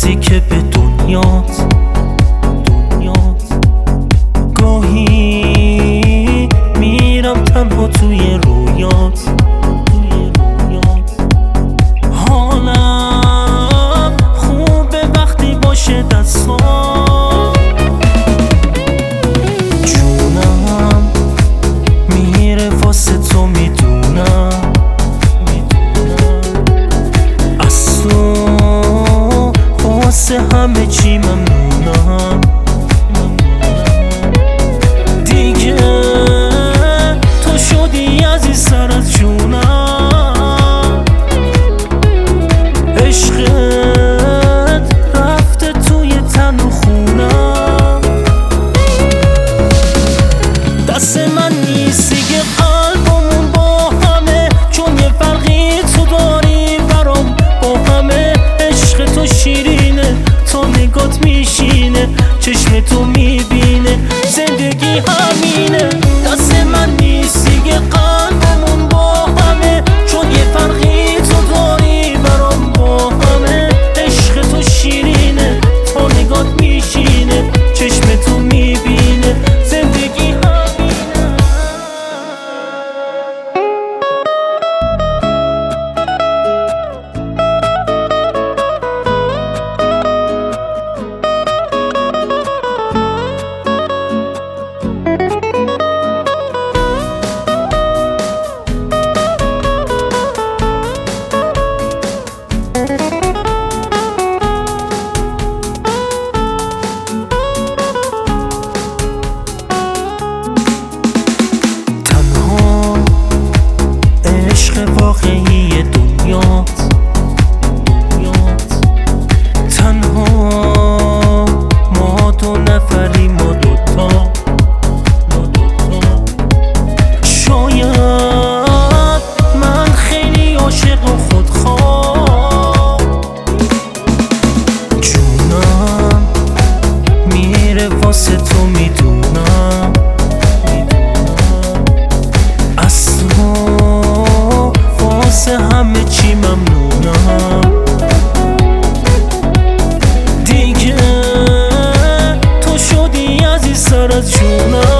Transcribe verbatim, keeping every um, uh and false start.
نزدیک به دنیات دنیات گاهی میرم تنها توی رویات توی رویات حالم خوبه وقتی باشه دستات جونم میره واسه تو میدونم از تو واسه همه چی ممنونم دیگه تو شدی عزیز سر از جونم عشقت رفته توی تن و خونم دست من نیستی که قلبمون با همه چون یه فرقی تو داری برام با همه عشق تو شیرینه تا نگات میشینه چشم تو میبینه زندگی همینه دست من نیستی که قلبمون با همه چون یه فرقی تو داری برام با همه عشق تو شیرینه تا نگات میشینه چشم تو میبینه زندگی همینه واقعی دنیات دنیات تنها ما دو نفری ما دوتا ما دوتا شاید من خیلی عاشق و خودخواه جونم میره واسه تو میدونم از تو واسه همه چی ممنونم دیگه تو شدی عزیز سر از جونم